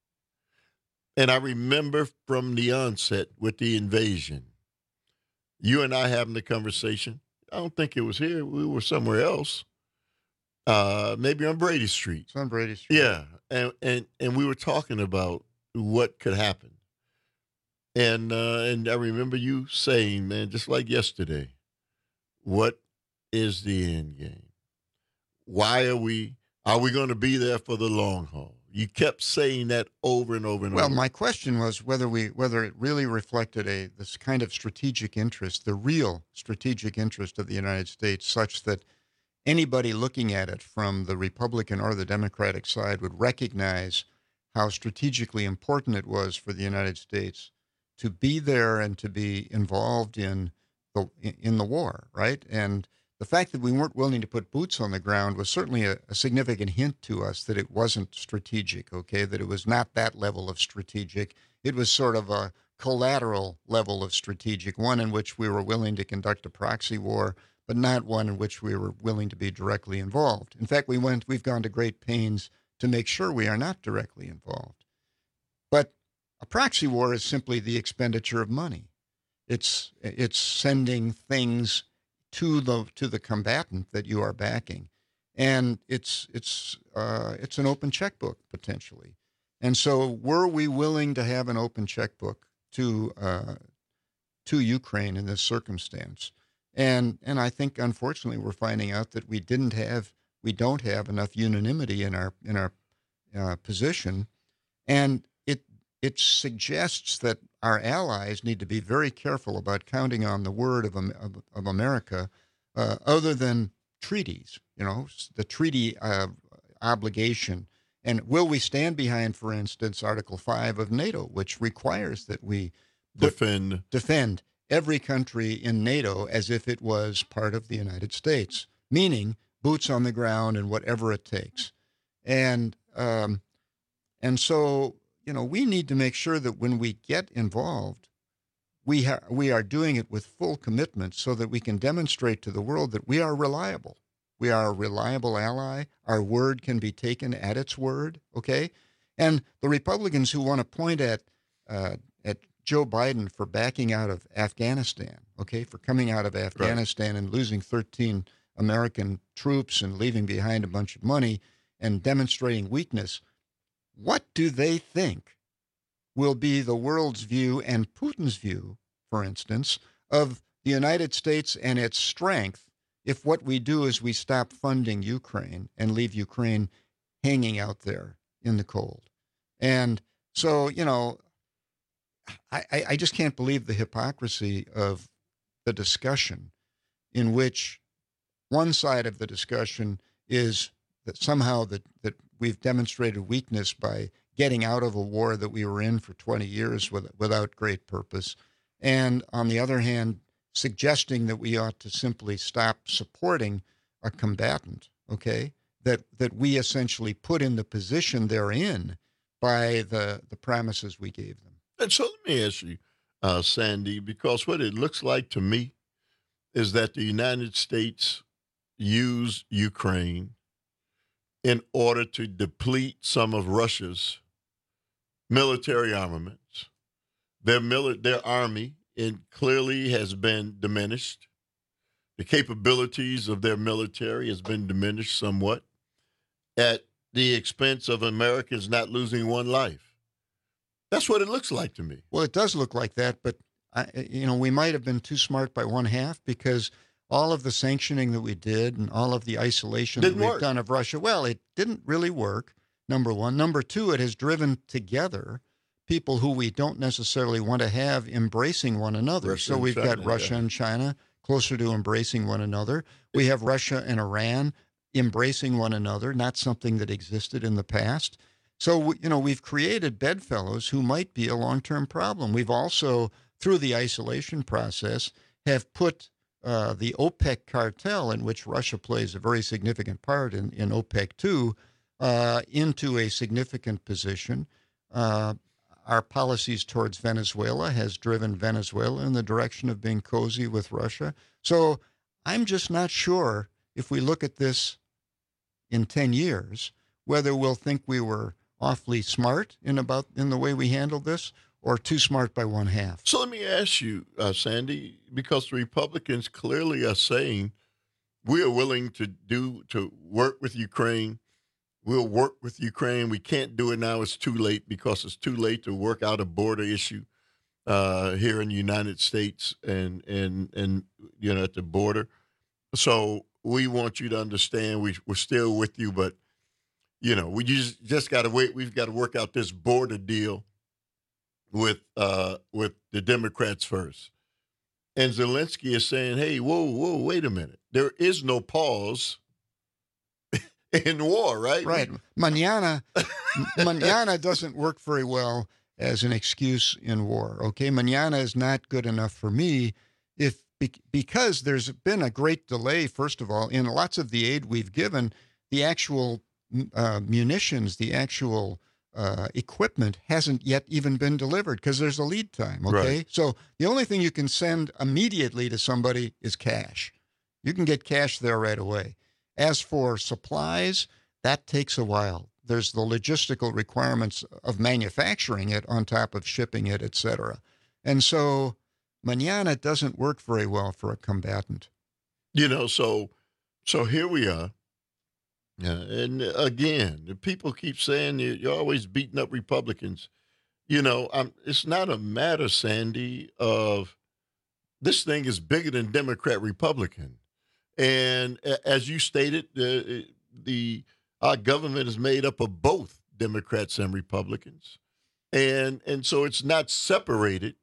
And I remember from the onset with the invasion, you and I having the conversation. I don't think it was here. We were somewhere else. Uh, maybe on Brady Street. It's on Brady Street. Yeah. And and, and we were talking about what could happen. And uh, and I remember you saying, man, just like yesterday, what is the end game? Why are we are we going to be there for the long haul? You kept saying that over and over and well, over. Well, my question was whether we whether it really reflected a this kind of strategic interest, the real strategic interest of the United States, such that anybody looking at it from the Republican or the Democratic side would recognize how strategically important it was for the United States to be there and to be involved in the in the war, right? And the fact that we weren't willing to put boots on the ground was certainly a, a significant hint to us that it wasn't strategic, okay, that it was not that level of strategic. It was sort of a collateral level of strategic, one in which we were willing to conduct a proxy war, but not one in which we were willing to be directly involved. In fact, we went, we've gone to great pains to make sure we are not directly involved. But a proxy war is simply the expenditure of money. It's it's sending things to the to the combatant that you are backing, and it's it's uh, it's an open checkbook potentially. And so, were we willing to have an open checkbook to uh, to Ukraine in this circumstance? And and I think unfortunately we're finding out that we didn't have we don't have enough unanimity in our in our uh, position, and it it suggests that our allies need to be very careful about counting on the word of, of, of America, uh, other than treaties, you know, the treaty uh, obligation. And will we stand behind, for instance, Article five of NATO, which requires that we defend defend every country in NATO as if it was part of the United States, meaning boots on the ground and whatever it takes. And um, and so, you know, we need to make sure that when we get involved, we ha- we are doing it with full commitment so that we can demonstrate to the world that we are reliable. We are a reliable ally. Our word can be taken at its word, okay? And the Republicans who want to point at uh, at Joe Biden for backing out of Afghanistan, okay, for coming out of Afghanistan right. and losing thirteen American troops and leaving behind a bunch of money and demonstrating weakness, what do they think will be the world's view and Putin's view, for instance, of the United States and its strength if what we do is we stop funding Ukraine and leave Ukraine hanging out there in the cold? And so, you know, I, I just can't believe the hypocrisy of the discussion in which one side of the discussion is that somehow that, that we've demonstrated weakness by getting out of a war that we were in for twenty years with, without great purpose. And on the other hand, suggesting that we ought to simply stop supporting a combatant, okay, that, that we essentially put in the position they're in by the, the promises we gave them. And so let me ask you, uh, Sandy, because what it looks like to me is that the United States used Ukraine in order to deplete some of Russia's military armaments. Their mili- their army it clearly has been diminished. The capabilities of their military has been diminished somewhat at the expense of Americans not losing one life. That's what it looks like to me. Well, it does look like that, but I, you know, we might have been too smart by one half, because all of the sanctioning that we did and all of the isolation Didn't that we've work. done of Russia, well, it didn't really work, number one. Number two, it has driven together people who we don't necessarily want to have embracing one another. Russia so and we've China, got Russia yeah. and China closer to embracing one another. We have Russia and Iran embracing one another, not something that existed in the past. So, you know, we've created bedfellows who might be a long-term problem. We've also, through the isolation process, have put uh, the OPEC cartel, in which Russia plays a very significant part in, in OPEC two, uh, into a significant position. Uh, our policies towards Venezuela has driven Venezuela in the direction of being cozy with Russia. So I'm just not sure, if we look at this in ten years, whether we'll think we were awfully smart in about in the way we handled this, or too smart by one half. So let me ask you, uh, Sandy, because the Republicans clearly are saying we are willing to do to work with Ukraine. We'll work with Ukraine. We can't do it now. It's too late, because it's too late to work out a border issue uh, here in the United States and and and you know at the border. So we want you to understand we we're still with you, but you know we just just got to wait. We've got to work out this border deal with uh, with the Democrats first. And Zelensky is saying, "Hey, whoa, whoa, wait a minute. There is no pause in war, right?" Right. Mañana, mañana doesn't work very well as an excuse in war. Okay, mañana is not good enough for me, if because there's been a great delay. First of all, in lots of the aid we've given, the actual uh, munitions, the actual uh, equipment hasn't yet even been delivered, because there's a lead time. Okay, Right. so the only thing you can send immediately to somebody is cash. You can get cash there right away. As for supplies, that takes a while. There's the logistical requirements of manufacturing it on top of shipping it, et cetera. And so mañana doesn't work very well for a combatant. You know, so so here we are. Yeah, and again, the people keep saying you- you're always beating up Republicans. You know, um, it's not a matter, Sandy, of this thing is bigger than Democrat Republican. And a- as you stated, the the our government is made up of both Democrats and Republicans, and and so it's not separated.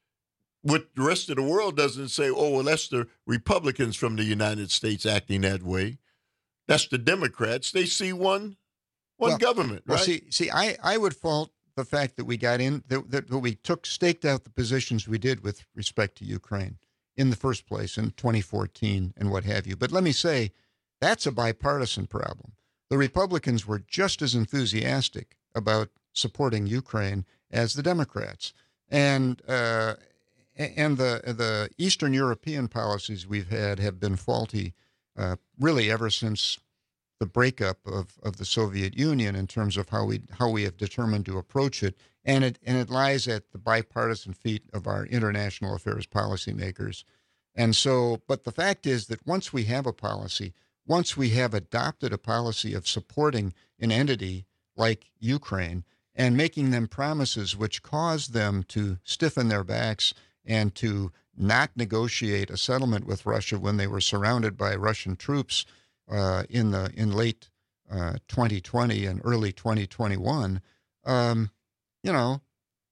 What the rest of the world doesn't say, oh, well, that's the Republicans from the United States acting that way. That's the Democrats. They see one one Well- government, Well, right? see, see, I, I would fault the fact that we got in, that, that we took, staked out the positions we did with respect to Ukraine in the first place in twenty fourteen and what have you. But let me say, that's a bipartisan problem. The Republicans were just as enthusiastic about supporting Ukraine as the Democrats. And uh, and the the Eastern European policies we've had have been faulty, uh, really ever since the breakup of, of the Soviet Union in terms of how we how we have determined to approach it, and it and it lies at the bipartisan feet of our international affairs policymakers. And so, but the fact is that once we have a policy, once we have adopted a policy of supporting an entity like Ukraine and making them promises which cause them to stiffen their backs and to not negotiate a settlement with Russia when they were surrounded by Russian troops uh, in the in late uh, twenty twenty and early twenty twenty-one, um, you know,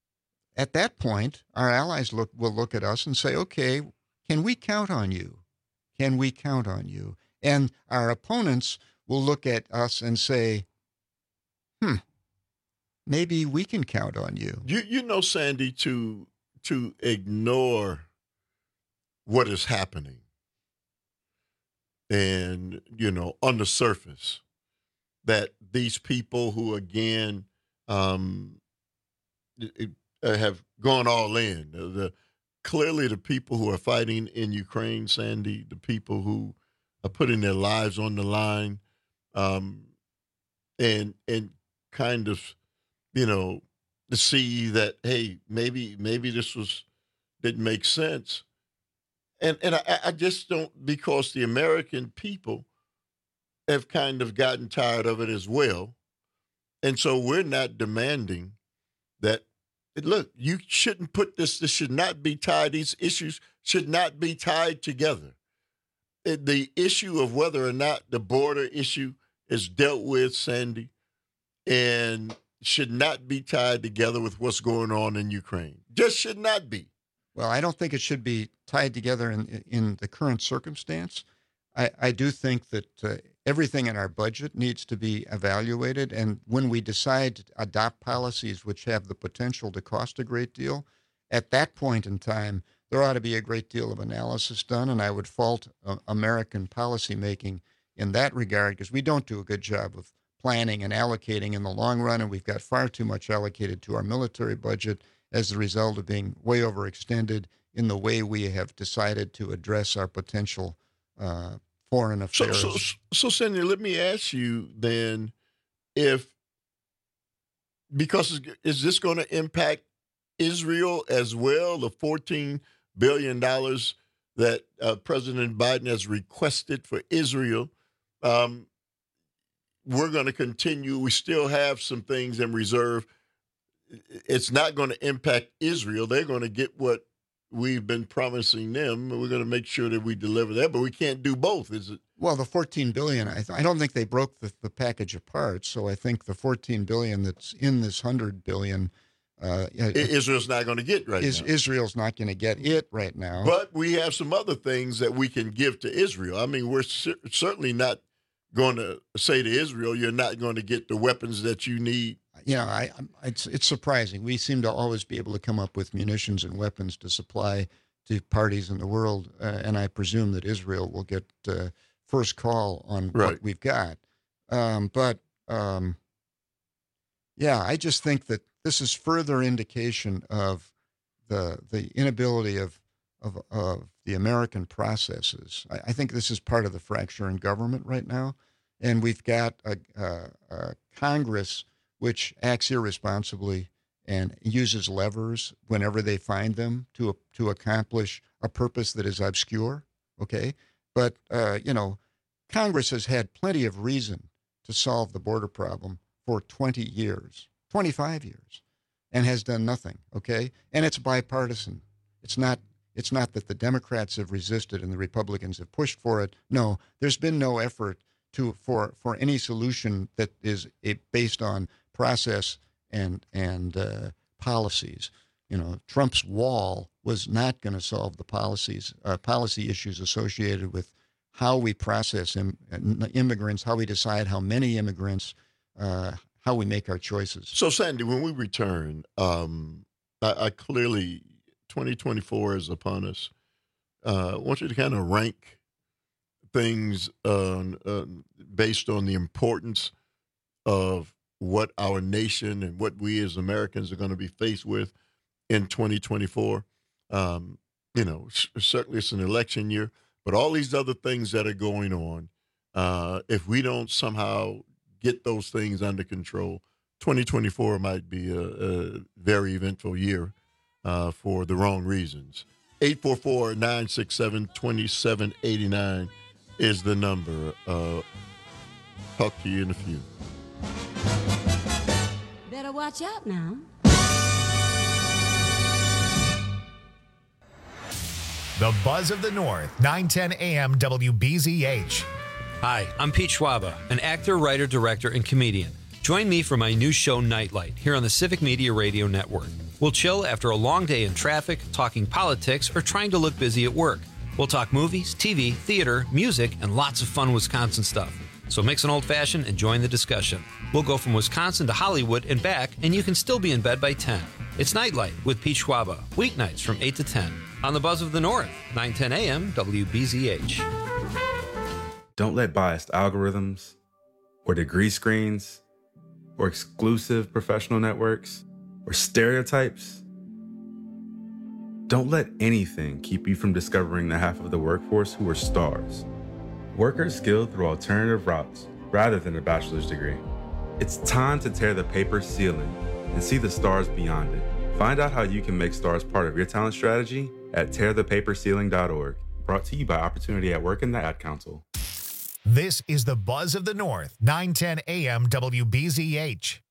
at that point, our allies look will look at us and say, okay, can we count on you? Can we count on you? And our opponents will look at us and say, hmm, maybe we can count on you. You you know, Sandy, to to ignore what is happening and, you know, on the surface, that these people who, again, um, it, it have gone all in, the, the clearly the people who are fighting in Ukraine, Sandy, the people who are putting their lives on the line, um, and and kind of, you know, to see that, hey, maybe maybe this was didn't make sense. And and I, I just don't, because the American people have kind of gotten tired of it as well. And so we're not demanding that, look, you shouldn't put this, this should not be tied, these issues should not be tied together. It, the issue of whether or not the border issue is dealt with, Sandy, and should not be tied together with what's going on in Ukraine. Just should not be. Well, I don't think it should be tied together in in the current circumstance. I, I do think that uh, everything in our budget needs to be evaluated. And when we decide to adopt policies which have the potential to cost a great deal, at that point in time, there ought to be a great deal of analysis done. And I would fault uh, American policymaking in that regard, because we don't do a good job of planning and allocating in the long run. And we've got far too much allocated to our military budget as a result of being way overextended in the way we have decided to address our potential uh, foreign affairs. So, so, so, Senator, let me ask you then, if, because is this going to impact Israel as well, the fourteen billion dollars that uh, President Biden has requested for Israel? Um, we're going to continue. We still have some things in reserve. It's not going to impact Israel. They're going to get what we've been promising them. We're going to make sure that we deliver that, but we can't do both, is it? Well, the fourteen billion dollars, I, th- I don't think they broke the, the package apart. So I think the fourteen billion dollars that's in this one hundred billion dollars. Uh, Israel's not going to get right is, now. Israel's not going to get it right now. But we have some other things that we can give to Israel. I mean, we're cer- certainly not going to say to Israel, you're not going to get the weapons that you need. You know, I, it's it's surprising. We seem to always be able to come up with munitions and weapons to supply to parties in the world, uh, and I presume that Israel will get uh, first call on right. what we've got. Um, but um, yeah, I just think that this is further indication of the the inability of of, of the American processes. I, I think this is part of the fracture in government right now, and we've got a, a, a Congress which acts irresponsibly and uses levers whenever they find them to to accomplish a purpose that is obscure. Okay, but uh, you know, Congress has had plenty of reason to solve the border problem for twenty years, twenty-five years, and has done nothing. Okay, and it's bipartisan. It's not. It's not that the Democrats have resisted and the Republicans have pushed for it. No, there's been no effort to for for any solution that is a, based on process and and uh, policies. You know, Trump's wall was not going to solve the policies, uh, policy issues associated with how we process Im- immigrants, how we decide how many immigrants, uh, how we make our choices. So, Sandy, when we return, um, I, I clearly twenty twenty-four is upon us. Uh, I want you to kind of rank things uh, uh, based on the importance of what our nation and what we as Americans are going to be faced with in twenty twenty-four. Um, you know, certainly it's an election year, but all these other things that are going on, uh, if we don't somehow get those things under control, twenty twenty-four might be a, a very eventful year uh, for the wrong reasons. eight four four, nine six seven, two seven eight nine is the number. Uh, talk to you in a few. Better watch out now. The Buzz of the North, nine ten A M W B Z H. Hi, I'm Pete Schwaba, an actor, writer, director, and comedian. Join me for my new show, Nightlight, here on the Civic Media Radio Network. We'll chill after a long day in traffic, talking politics, or trying to look busy at work. We'll talk movies, T V, theater, music, and lots of fun Wisconsin stuff. So mix an old-fashioned and join the discussion. We'll go from Wisconsin to Hollywood and back, and you can still be in bed by ten. It's Nightlight with Pete Schwaba, weeknights from eight to ten. On the Buzz of the North, nine ten a.m. W B Z H. Don't let biased algorithms or degree screens or exclusive professional networks or stereotypes, don't let anything keep you from discovering the half of the workforce who are stars. Workers skilled through alternative routes rather than a bachelor's degree. It's time to tear the paper ceiling and see the stars beyond it. Find out how you can make stars part of your talent strategy at tear the paper ceiling dot org. Brought to you by Opportunity at Work and the Ad Council. This is the Buzz of the North, nine ten a.m. W B Z H.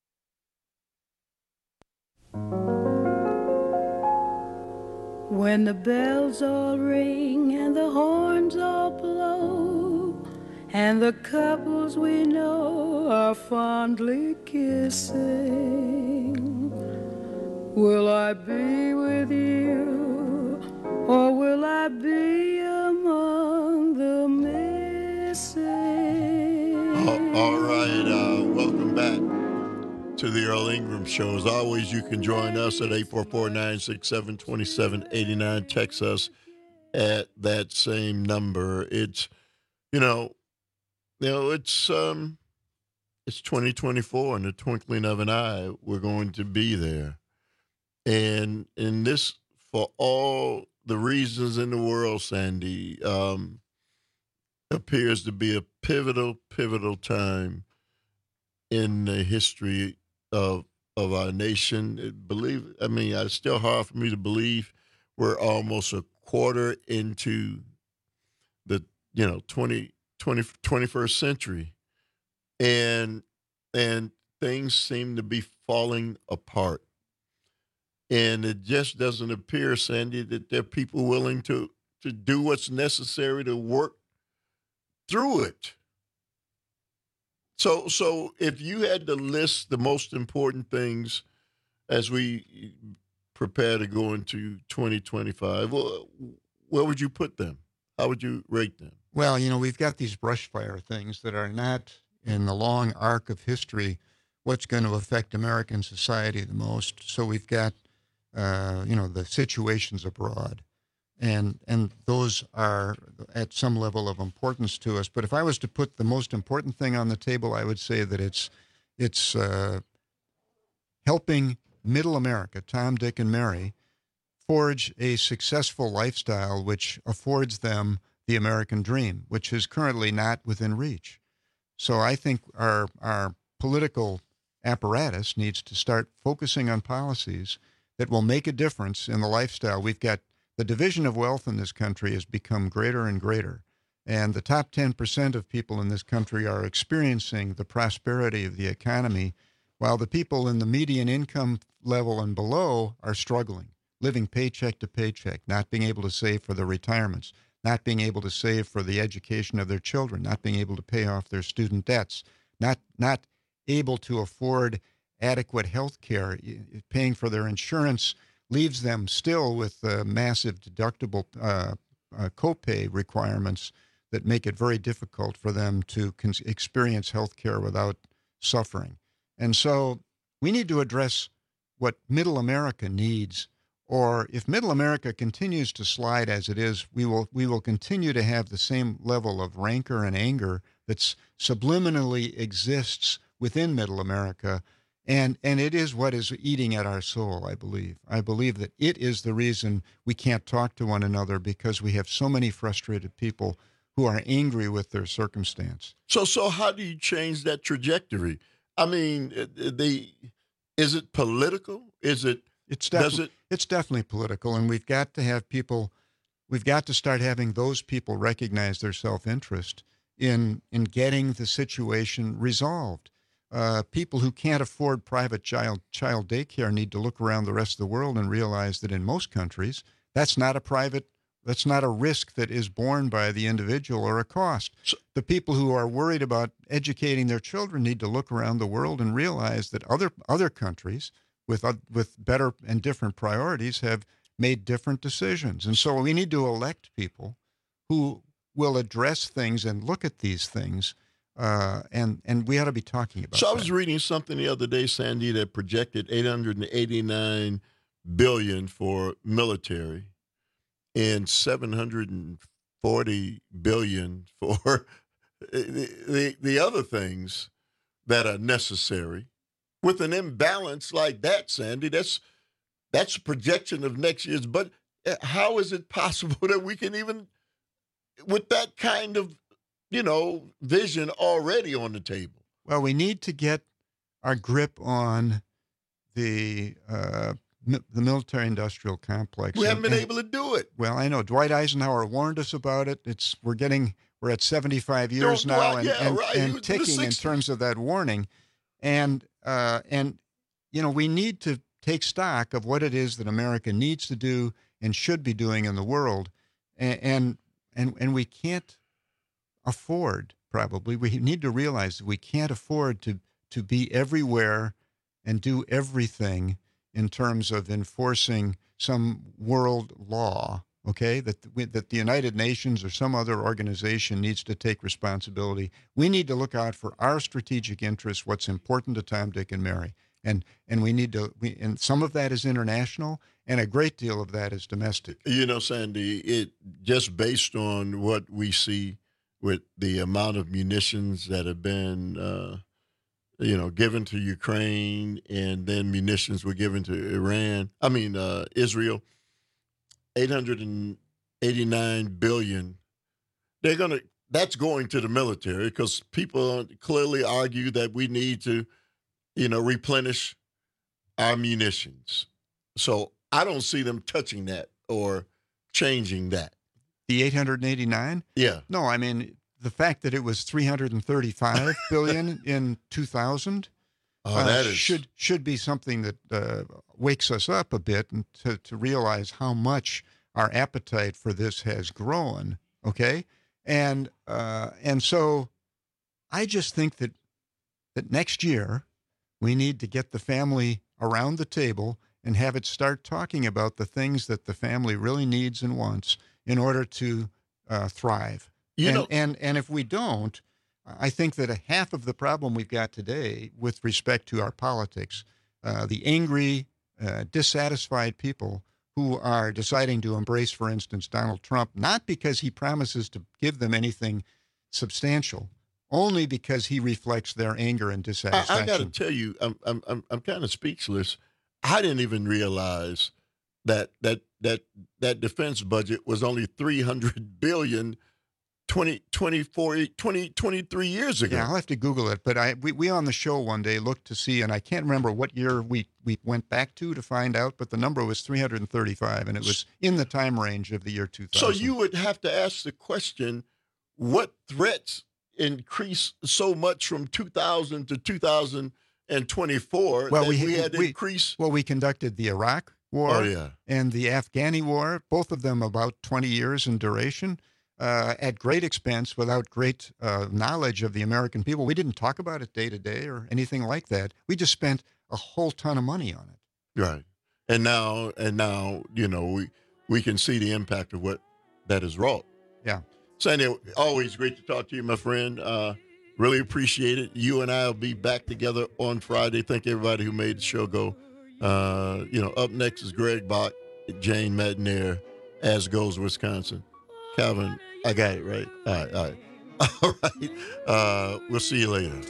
When the bells all ring and the horns all blow, and the couples we know are fondly kissing, will I be with you, or will I be among the missing? All, all right, uh, welcome back to the Earl Ingram Show. As always, you can join us at eight four four, nine six seven, two seven eight nine. Text us at that same number. It's, you know, you know, it's um, it's twenty twenty-four. In the twinkling of an eye, we're going to be there, and in this, for all the reasons in the world, Sandy, um, appears to be a pivotal, pivotal time in the history of of our nation. It believe I mean, it's still hard for me to believe we're almost a quarter into the you know twenty, twenty, twenty-first century, and and things seem to be falling apart. And it just doesn't appear, Sandy, that there are people willing to to do what's necessary to work through it. So, so if you had to list the most important things as we prepare to go into twenty twenty-five, well, where would you put them? How would you rate them? Well, you know, we've got these brush fire things that are not, in the long arc of history, what's going to affect American society the most. So we've got, uh, you know, the situations abroad. And and those are at some level of importance to us. But if I was to put the most important thing on the table, I would say that it's it's uh, helping middle America, Tom, Dick, and Mary, forge a successful lifestyle which affords them the American dream, which is currently not within reach. So I think our our political apparatus needs to start focusing on policies that will make a difference in the lifestyle. We've got the division of wealth in this country has become greater and greater, and the top ten percent of people in this country are experiencing the prosperity of the economy, while the people in the median income level and below are struggling, living paycheck to paycheck, not being able to save for their retirements, not being able to save for the education of their children, not being able to pay off their student debts, not not able to afford adequate health care, paying for their insurance leaves them still with uh, massive deductible uh, uh, copay requirements that make it very difficult for them to con- experience health care without suffering. And so we need to address what middle America needs, or if middle America continues to slide as it is, we will we will continue to have the same level of rancor and anger that's subliminally exists within middle America. And and it is what is eating at our soul, I believe. I believe that it is the reason we can't talk to one another, because we have so many frustrated people who are angry with their circumstance. So so how do you change that trajectory? I mean, the is it political? Is it it's does defi- it it's definitely political, and we've got to have people we've got to start having those people recognize their self-interest in in getting the situation resolved. Uh, people who can't afford private child child daycare need to look around the rest of the world and realize that in most countries, that's not a private, that's not a risk that is borne by the individual or a cost. So, the people who are worried about educating their children need to look around the world and realize that other other countries with uh, with better and different priorities have made different decisions. And so we need to elect people who will address things and look at these things Uh, and and we ought to be talking about. So that. I was reading something the other day, Sandy, that projected eight hundred eighty-nine billion for military and seven hundred forty billion for the, the the other things that are necessary. With an imbalance like that, Sandy, that's that's a projection of next year's budget. How is it possible that we can even, with that kind of, you know, vision already on the table? Well, we need to get our grip on the uh, mi- the military-industrial complex. We haven't And- been and- able to do it. Well, I know Dwight Eisenhower warned us about it. It's we're getting we're at seventy-five years No, now Dwight, and, yeah, and, right. He and was in the ticking in sixties. terms of that warning. And uh, and you know we need to take stock of what it is that America needs to do and should be doing in the world, and and and, and we can't afford probably we need to realize that we can't afford to to be everywhere and do everything in terms of enforcing some world law, okay, that we, that the United Nations or some other organization needs to take responsibility. We need to look out for our strategic interests, what's important to Tom, Dick, and Mary. And and we need to, we, and some of that is international, and a great deal of that is domestic. You know, Sandy, it just based on what we see with the amount of munitions that have been, uh, you know, given to Ukraine, and then munitions were given to Iran. I mean, uh, Israel, eight hundred eighty-nine billion. They're gonna. That's going to the military because people clearly argue that we need to, you know, replenish our munitions. So I don't see them touching that or changing that. The eight hundred eighty-nine? Yeah. No, I mean, the fact that it was three hundred thirty-five billion in two thousand Oh, uh, that is should should be something that uh, wakes us up a bit and to, to realize how much our appetite for this has grown, okay? And uh, and so I just think that that next year we need to get the family around the table and have it start talking about the things that the family really needs and wants in order to uh, thrive. You and, know- and and if we don't, I think that a half of the problem we've got today with respect to our politics, uh, the angry, uh, dissatisfied people who are deciding to embrace, for instance, Donald Trump, not because he promises to give them anything substantial, only because he reflects their anger and I, dissatisfaction. I got to tell you, I'm I'm I'm, I'm kind of speechless. I didn't even realize that that that that defense budget was only three hundred billion twenty, twenty-four, twenty, twenty-three years ago. Yeah, I'll have to Google it. But I we, we on the show one day looked to see, and I can't remember what year we, we went back to to find out, but the number was three hundred thirty-five, and it was in the time range of the year two thousand. So you would have to ask the question, what threats increased so much from two thousand to two thousand twenty-four well, that we, we had to we, increase? Well, we conducted the Iraq War Oh, yeah. and the Afghani War, both of them about twenty years in duration. Uh, at great expense, without great uh, knowledge of the American people. We didn't talk about it day to day or anything like that. We just spent a whole ton of money on it. Right. And now, and now, you know, we, we can see the impact of what that has wrought. Yeah. Sandy, always great to talk to you, my friend. Uh, really appreciate it. You and I will be back together on Friday. Thank everybody who made the show go. Uh, you know, up next is Greg Bach, Jane Madnair, As Goes Wisconsin. Calvin, I got it, right? All right, all right. All right. Uh, we'll see you later.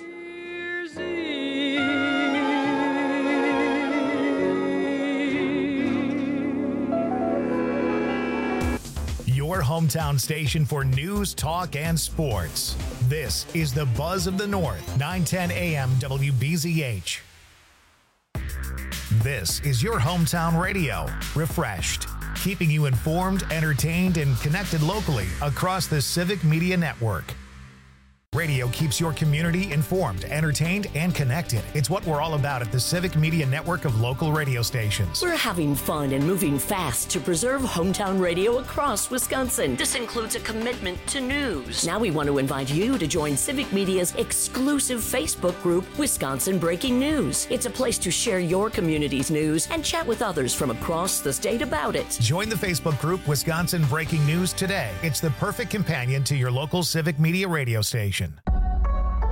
Your hometown station for news, talk, and sports. This is the Buzz of the North, nine ten A M W B Z H. This is your hometown radio, refreshed, keeping you informed, entertained, and connected locally across the Civic Media Network. Radio keeps your community informed, entertained, and connected. It's what we're all about at the Civic Media Network of local radio stations. We're having fun and moving fast to preserve hometown radio across Wisconsin. This includes a commitment to news. Now we want to invite you to join Civic Media's exclusive Facebook group, Wisconsin Breaking News. It's a place to share your community's news and chat with others from across the state about it. Join the Facebook group Wisconsin Breaking News today. It's the perfect companion to your local Civic Media radio station.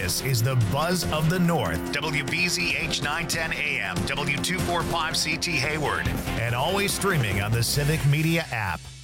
This is the Buzz of the North, W B Z H nine ten A M, W two forty-five C T Hayward, and always streaming on the Civic Media app.